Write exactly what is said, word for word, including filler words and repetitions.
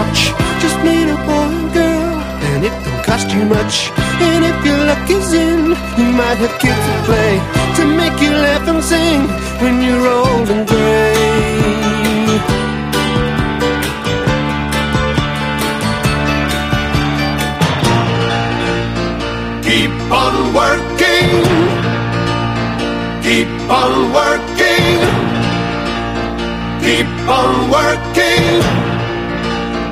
watch. Just meet a boy and girl, and it don't cost you much. And if your luck is in, you might have kids to play, to make you laugh and sing when you're old and gray. Keep on working, keep on working, keep on working.